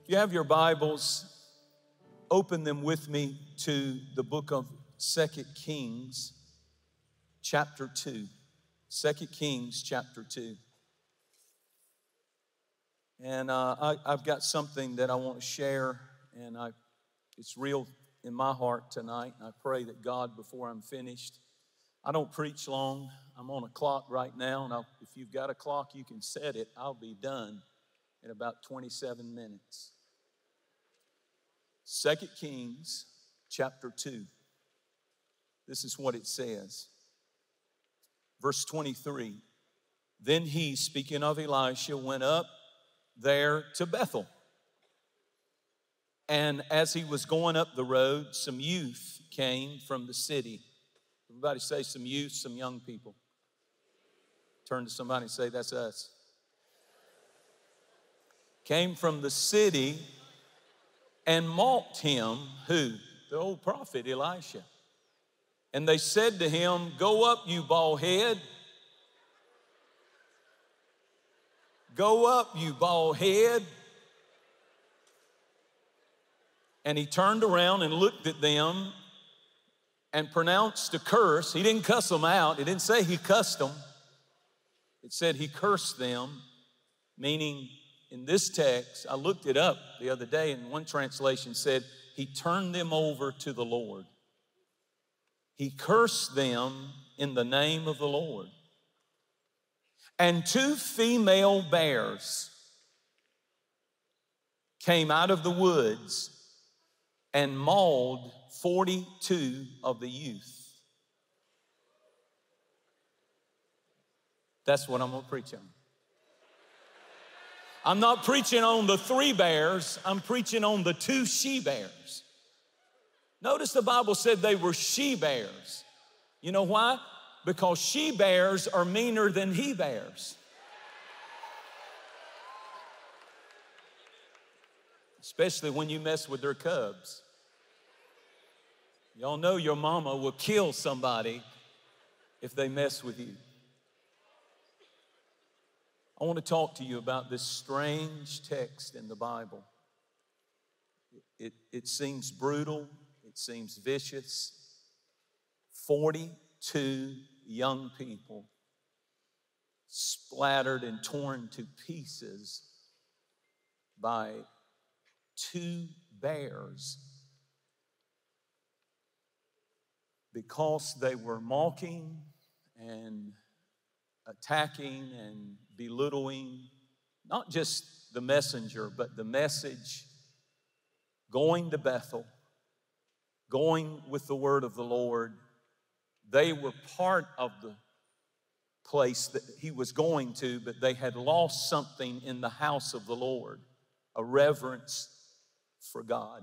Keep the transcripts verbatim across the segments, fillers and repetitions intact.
If you have your Bibles, open them with me to the book of Second Kings, chapter two. Second Kings, chapter two. And uh, I, I've got something that I want to share, and I, it's real in my heart tonight. And I pray that God, before I'm finished, I don't preach long. I'm on a clock right now, and I'll, if you've got a clock, you can set it. I'll be done in about twenty-seven minutes. Second Kings, chapter two. This is what it says. Verse twenty-three. Then he, speaking of Elisha, went up there to Bethel. And as he was going up the road, some youth came from the city. Everybody say some youth, some young people. Turn to somebody and say, that's us. Came from the city and mocked him, who? The old prophet Elisha. And they said to him, go up, you bald head. Go up, you bald head. And he turned around and looked at them and pronounced a curse. He didn't cuss them out. It didn't say he cussed them. It said he cursed them, meaning in this text, I looked it up the other day, and one translation said he turned them over to the Lord. He cursed them in the name of the Lord. And two female bears came out of the woods and mauled forty-two of the youth. That's what I'm going to preach on. I'm not preaching on the three bears. I'm preaching on the two she-bears. Notice the Bible said they were she-bears. You know why? Because she-bears are meaner than he-bears. Especially when you mess with their cubs. Y'all know your mama will kill somebody if they mess with you. I want to talk to you about this strange text in the Bible. It, it, it seems brutal. It seems vicious. forty-two young people splattered and torn to pieces by two bears because they were mocking and attacking and belittling not just the messenger, but the message, going to Bethel, going with the word of the Lord. They were part of the place that he was going to, but they had lost something in the house of the Lord, a reverence for God.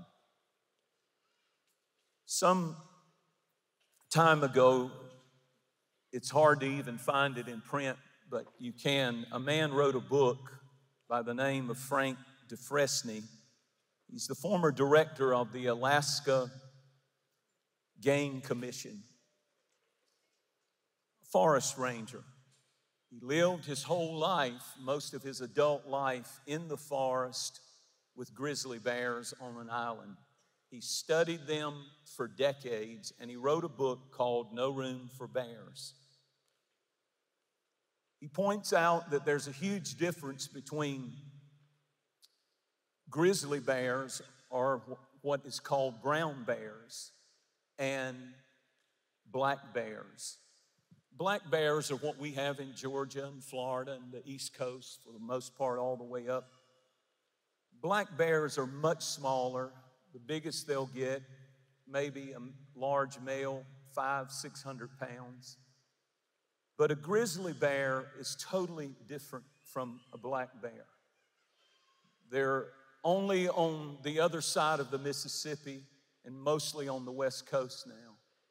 Some time ago, it's hard to even find it in print, but you can. A man wrote a book by the name of Frank DeFresney. He's the former director of the Alaska Game Commission, forest ranger. He lived his whole life, most of his adult life, in the forest with grizzly bears on an island. He studied them for decades, and he wrote a book called No Room for Bears. He points out that there's a huge difference between grizzly bears, or what is called brown bears, and black bears. Black bears are what we have in Georgia and Florida and the East Coast, for the most part, all the way up. Black bears are much smaller. The biggest they'll get, maybe a large male, five, six hundred pounds. But a grizzly bear is totally different from a black bear. They're only on the other side of the Mississippi and mostly on the West Coast now.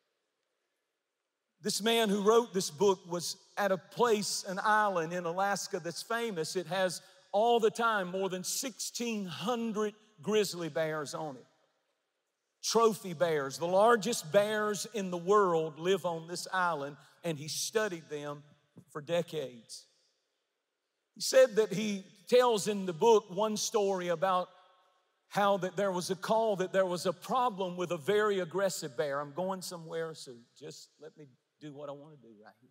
This man who wrote this book was at a place, an island in Alaska that's famous. It has all the time more than sixteen hundred grizzly bears on it. Trophy bears, the largest bears in the world, live on this island, and he studied them for decades. He said that he tells in the book one story about how that there was a call that there was a problem with a very aggressive bear. I'm going somewhere, so just let me do what I want to do right here.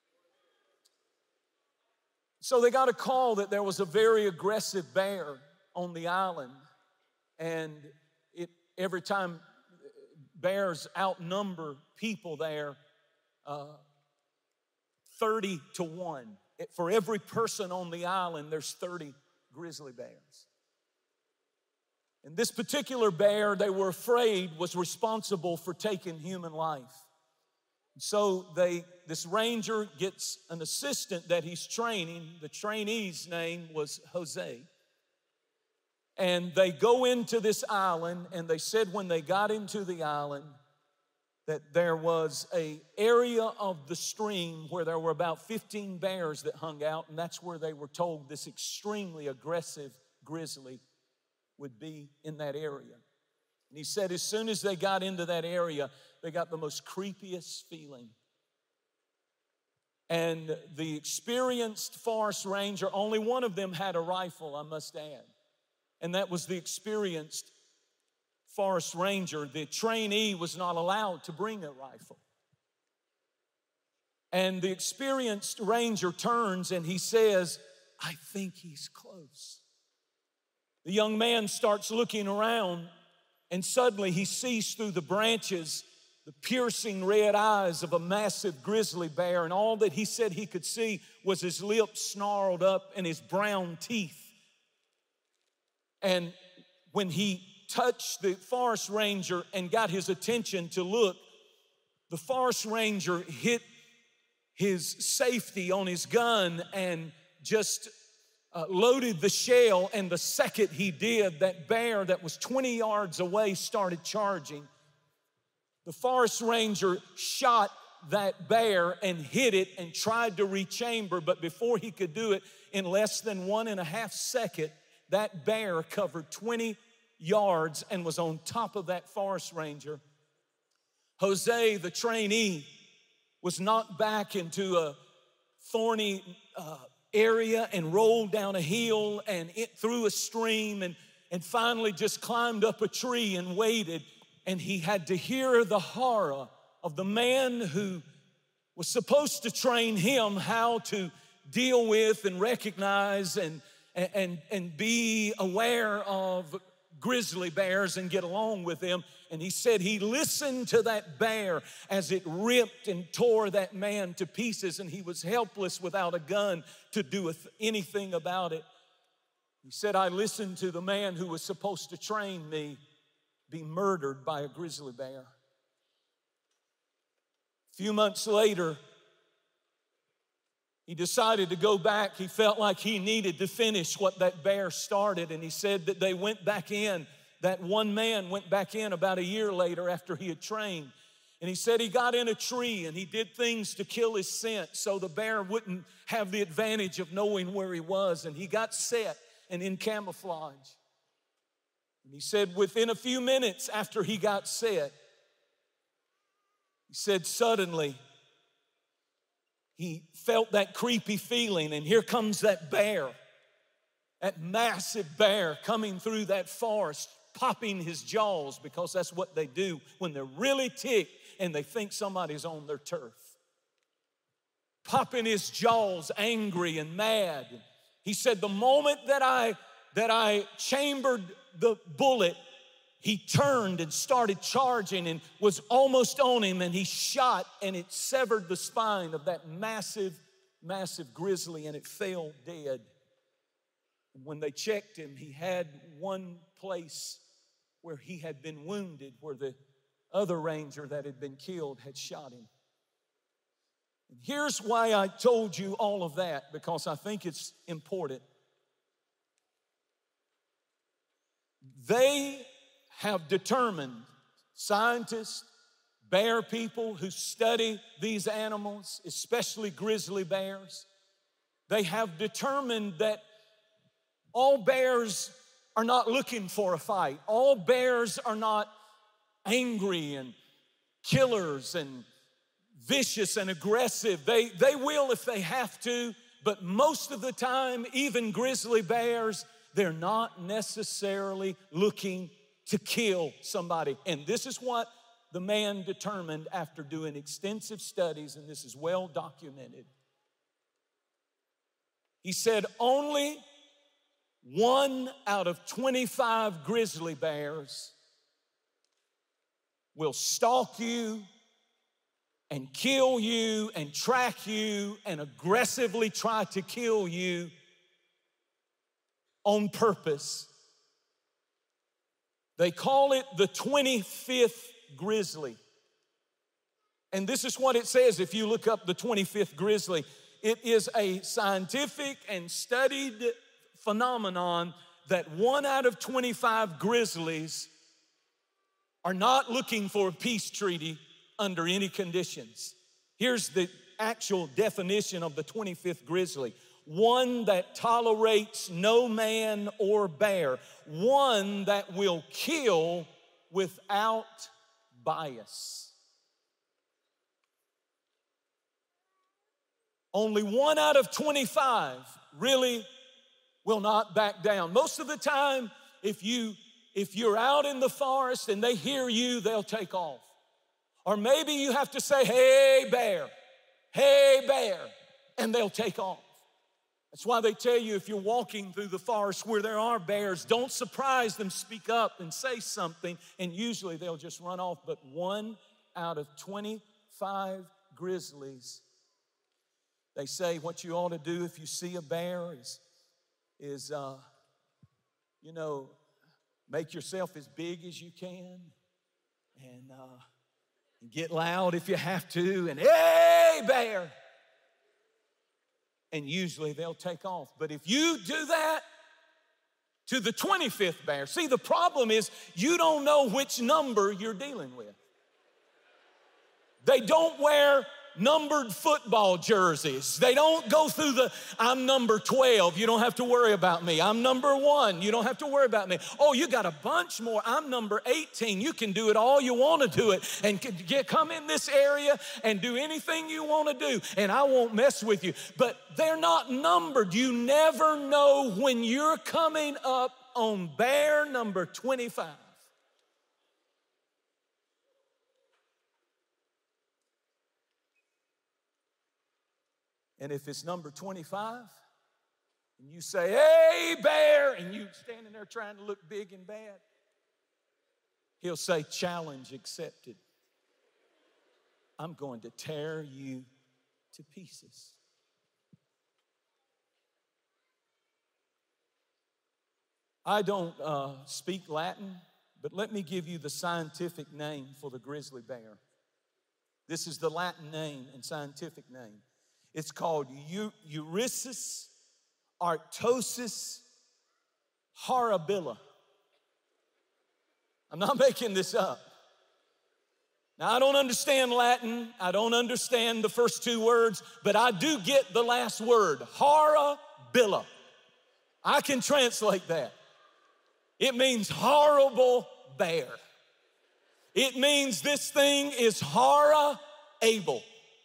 So they got a call that there was a very aggressive bear on the island, and it every time bears outnumber people there uh, thirty to one. It, for every person on the island, there's thirty grizzly bears. And this particular bear, they were afraid, was responsible for taking human life. So they, this ranger gets an assistant that he's training. The trainee's name was Jose. And they go into this island, and they said when they got into the island that there was an area of the stream where there were about fifteen bears that hung out, and that's where they were told this extremely aggressive grizzly would be in that area. And he said as soon as they got into that area, they got the most creepiest feeling. And the experienced forest ranger, only one of them had a rifle, I must add. And that was the experienced forest ranger. The trainee was not allowed to bring a rifle. And the experienced ranger turns and he says, I think he's close. The young man starts looking around, and suddenly he sees through the branches the piercing red eyes of a massive grizzly bear, and all that he said he could see was his lips snarled up and his brown teeth. And when he touched the forest ranger and got his attention to look, the forest ranger hit his safety on his gun and just uh, loaded the shell. And the second he did, that bear that was twenty yards away started charging. The forest ranger shot that bear and hit it and tried to rechamber, but before he could do it, in less than one and a half second, that bear covered twenty yards and was on top of that forest ranger. Jose, the trainee, was knocked back into a thorny uh, area and rolled down a hill and it through a stream and, and finally just climbed up a tree and waited. And he had to hear the horror of the man who was supposed to train him how to deal with and recognize and, and, and be aware of grizzly bears and get along with them. And he said he listened to that bear as it ripped and tore that man to pieces, and he was helpless without a gun to do anything about it. He said, I listened to the man who was supposed to train me be murdered by a grizzly bear. A few months later, he decided to go back. He felt like he needed to finish what that bear started, and he said that they went back in. That one man went back in about a year later after he had trained. And he said he got in a tree and he did things to kill his scent so the bear wouldn't have the advantage of knowing where he was. And he got set and in camouflage. And he said within a few minutes after he got set, he said suddenly he felt that creepy feeling, and here comes that bear, that massive bear coming through that forest, popping his jaws, because that's what they do when they're really ticked and they think somebody's on their turf. Popping his jaws, angry and mad. He said the moment that I that I chambered the bullet, he turned and started charging and was almost on him, and he shot and it severed the spine of that massive, massive grizzly, and it fell dead. And when they checked him, he had one place where he had been wounded, where the other ranger that had been killed had shot him. And here's why I told you all of that, because I think it's important. They have determined, scientists, bear people who study these animals, especially grizzly bears, they have determined that all bears are not looking for a fight. All bears are not angry and killers and vicious and aggressive. They, they will if they have to, but most of the time, even grizzly bears, they're not necessarily looking to kill somebody. And this is what the man determined after doing extensive studies, and this is well documented. He said only one out of twenty-five grizzly bears will stalk you and kill you and track you and aggressively try to kill you on purpose. They call it the twenty-fifth grizzly. And this is what it says if you look up the twenty-fifth grizzly. It is a scientific and studied phenomenon that one out of twenty-five grizzlies are not looking for a peace treaty under any conditions. Here's the actual definition of the twenty-fifth grizzly. One that tolerates no man or bear. One that will kill without bias. Only one out of twenty-five really will not back down. Most of the time, if you if you're out in the forest and they hear you, they'll take off. Or maybe you have to say, "Hey, bear, hey, bear," and they'll take off. That's why they tell you if you're walking through the forest where there are bears, don't surprise them, speak up and say something, and usually they'll just run off. But one out of twenty-five grizzlies, they say what you ought to do if you see a bear is, is uh, you know, make yourself as big as you can and uh, get loud if you have to, and "Hey, bear!" And usually they'll take off. But if you do that to the twenty-fifth bear, see, the problem is you don't know which number you're dealing with. They don't wear numbered football jerseys. They don't go through the, "I'm number twelve, you don't have to worry about me. I'm number one, you don't have to worry about me. Oh, you got a bunch more. I'm number eighteen. You can do it all you want to do it and get, come in this area and do anything you want to do, and I won't mess with you." But they're not numbered. You never know when you're coming up on bear number twenty-five. And if it's number twenty-five, and you say, "Hey, bear," and you standing there trying to look big and bad, he'll say, "Challenge accepted. I'm going to tear you to pieces." I don't uh, speak Latin, but let me give you the scientific name for the grizzly bear. This is the Latin name and scientific name. It's called Eurysis arctosus horribila. I'm not making this up. Now, I don't understand Latin. I don't understand the first two words, but I do get the last word, horribila. I can translate that. It means horrible bear. It means this thing is horror-able.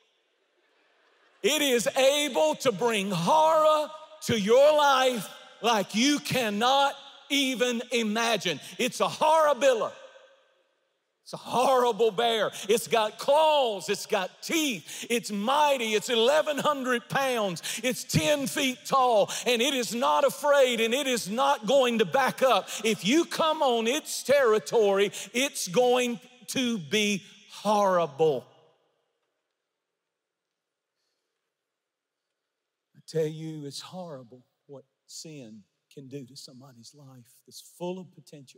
It is able to bring horror to your life like you cannot even imagine. It's a horribila. It's a horrible bear. It's got claws, it's got teeth, it's mighty, it's eleven hundred pounds, it's ten feet tall, and it is not afraid and it is not going to back up. If you come on its territory, it's going to be horrible. Tell you, it's horrible what sin can do to somebody's life that's full of potential.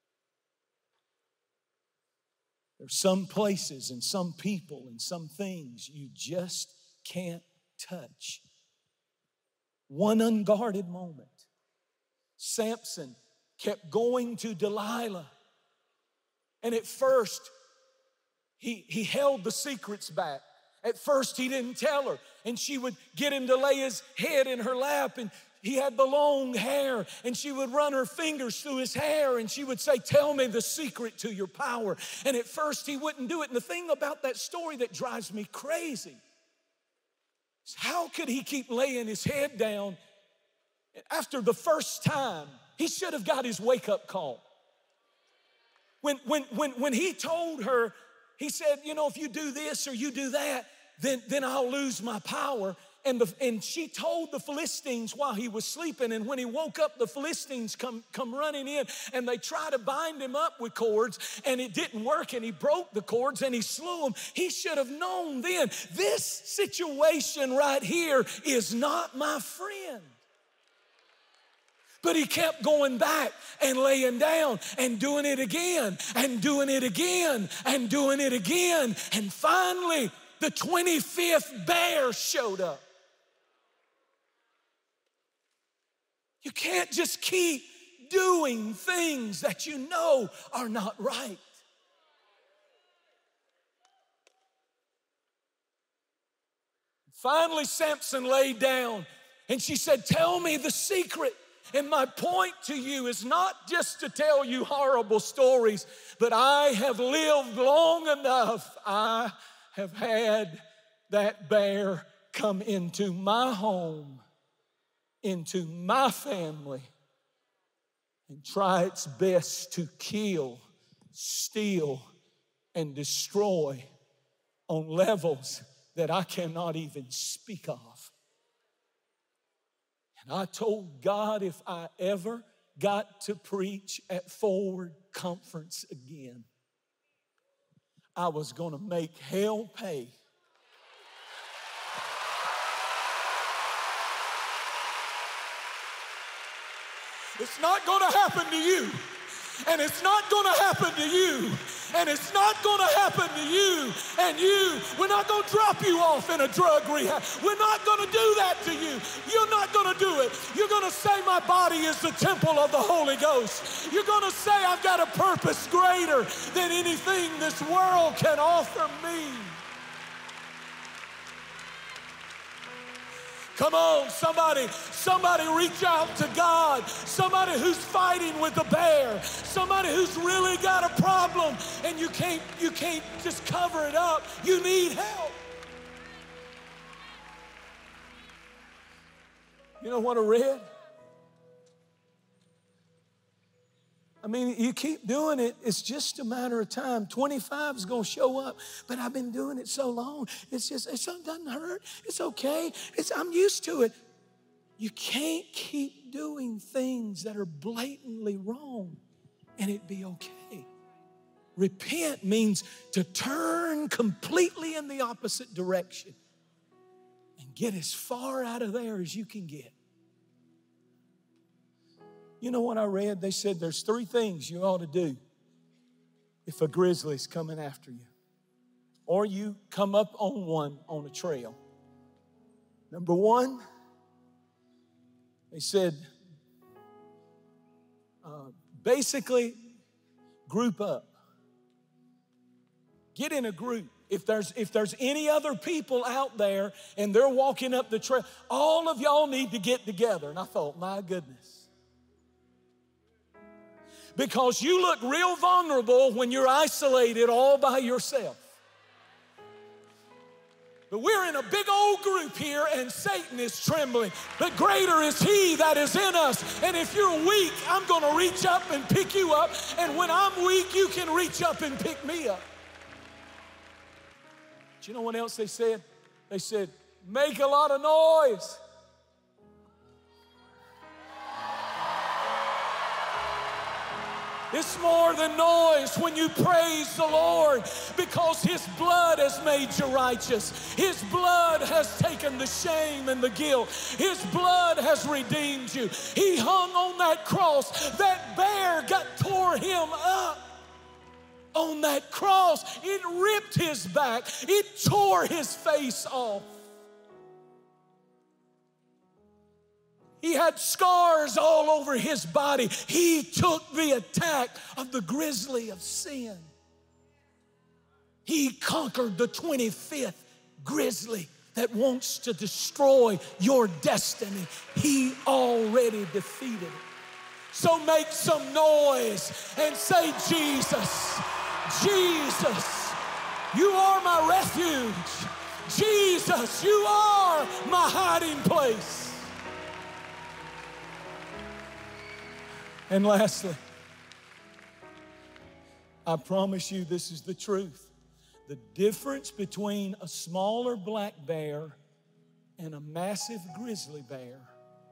There's some places and some people and some things you just can't touch. One unguarded moment. Samson kept going to Delilah. And at first, he, he held the secrets back. At first, he didn't tell her, and she would get him to lay his head in her lap, and he had the long hair, and she would run her fingers through his hair, and she would say, "Tell me the secret to your power." And at first, he wouldn't do it. And the thing about that story that drives me crazy is how could he keep laying his head down after the first time He should have got his wake-up call. When, when, when, when he told her, he said, you know, if you do this or you do that, then, then I'll lose my power. And, the, and she told the Philistines while he was sleeping, and when he woke up, the Philistines come, come running in, and they try to bind him up with cords, and it didn't work, and he broke the cords, and he slew them. He should have known then, this situation right here is not my friend. But he kept going back and laying down and doing it again and doing it again and doing it again. And finally, the twenty-fifth bear showed up. You can't just keep doing things that you know are not right. Finally, Samson laid down, and she said, tell me the secret. And my point to you is not just to tell you horrible stories, but I have lived long enough. I have had that bear come into my home, into my family, and try its best to kill, steal, and destroy on levels that I cannot even speak of. And I told God if I ever got to preach at Forward Conference again, I was going to make hell pay. It's not going to happen to you, and it's not going to happen to you, and it's not going to happen to you and you. We're not going to drop you off in a drug rehab. We're not going to do that to you. You're not going to do it. You're going to say my body is the temple of the Holy Ghost. You're going to say I've got a purpose greater than anything this world can offer me. Come on, somebody, somebody reach out to God. Somebody who's fighting with a bear. Somebody who's really got a problem and you can't, you can't just cover it up. You need help. You know what I read? I mean, you keep doing it, it's just a matter of time. twenty-five is going to show up, but I've been doing it so long. It's just, it doesn't hurt. It's okay. It's, I'm used to it. You can't keep doing things that are blatantly wrong and it be okay. Repent means to turn completely in the opposite direction and get as far out of there as you can get. You know what I read? They said there's three things you ought to do if a grizzly's coming after you, or you come up on one on a trail. Number one, they said, uh, basically, group up. Get in a group. If there's, if there's any other people out there and they're walking up the trail, all of y'all need to get together. And I thought, my goodness. Because you look real vulnerable when you're isolated all by yourself. But we're in a big old group here and Satan is trembling. But greater is he that is in us. And if you're weak, I'm going to reach up and pick you up. And when I'm weak, you can reach up and pick me up. Do you know what else they said? They said, make a lot of noise. It's more than noise when you praise the Lord, because His blood has made you righteous. His blood has taken the shame and the guilt. His blood has redeemed you. He hung on that cross. That bear got tore him up. On that cross, it ripped his back. It tore his face off. He had scars all over his body. He took the attack of the grizzly of sin. He conquered the twenty-fifth grizzly that wants to destroy your destiny. He already defeated it. So make some noise and say, Jesus, Jesus, you are my refuge. Jesus, you are my hiding place. And lastly, I promise you this is the truth. The difference between a smaller black bear and a massive grizzly bear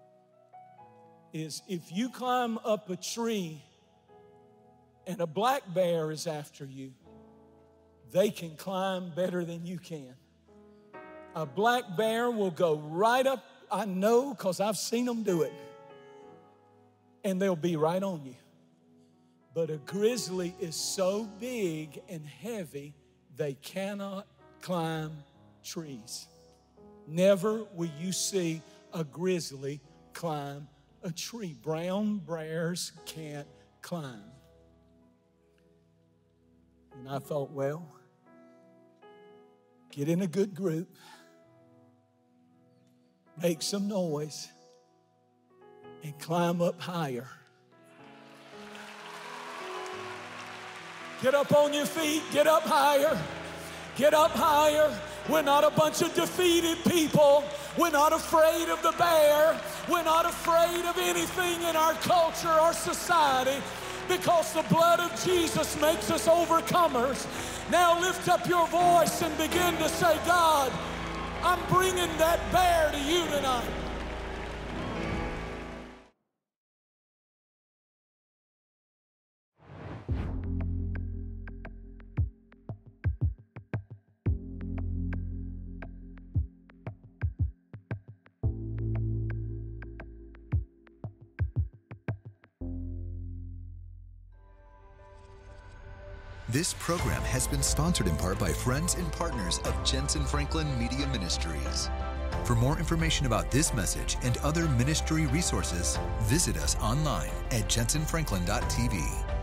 is if you climb up a tree and a black bear is after you, they can climb better than you can. A black bear will go right up, I know because I've seen them do it, and they'll be right on you. But a grizzly is so big and heavy, they cannot climb trees. Never will you see a grizzly climb a tree. Brown bears can't climb. And I thought, well, get in a good group, make some noise, and climb up higher. Get up on your feet, get up higher, get up higher. We're not a bunch of defeated people. We're not afraid of the bear. We're not afraid of anything in our culture or society because the blood of Jesus makes us overcomers. Now lift up your voice and begin to say, God, I'm bringing that bear to you tonight. This program has been sponsored in part by friends and partners of Jensen Franklin Media Ministries. For more information about this message and other ministry resources, visit us online at jensen franklin dot t v.